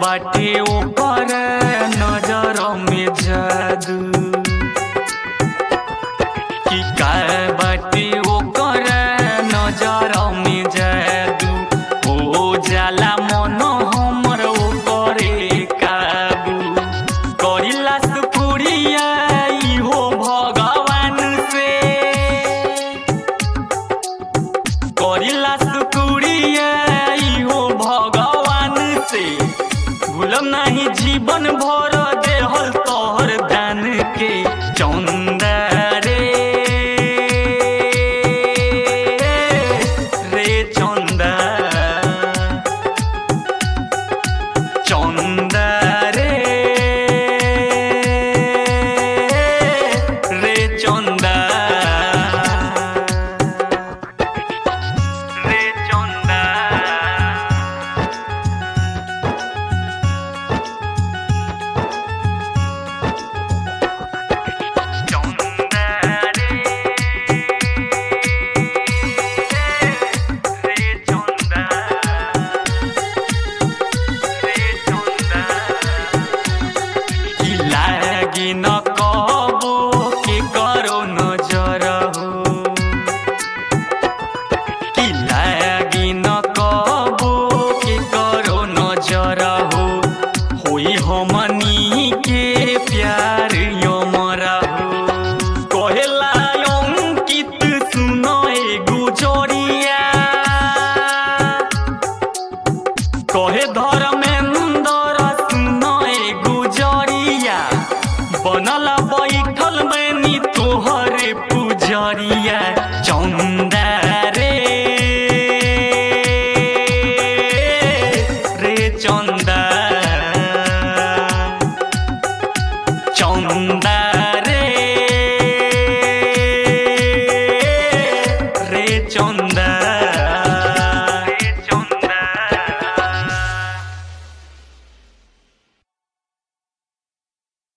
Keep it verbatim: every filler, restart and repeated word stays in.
बाटे ओकर नजर में जादू कि का बाटे ओकर नजर में जादू हो जाला मन हमर ओकरे काबू करिला सुपुरिया इहो भगवान से करिला सुपुरिया इहो भगवान से भूलम नहीं जीवन भर देहल तोहर दान के चंदा रे रे चंदा चंदा रे रे चंदा रे चंदा न कबो के करो नजर हो कि लागी न कबो के करो नजर हो होई हमनी के प्यार यमरा हो कहेला अंकित सुनो ए गुजरिया कहे धर्मेंद्र सुनो ए गुजरिया बनल बैठल मैनी तोहरे पुजरिया।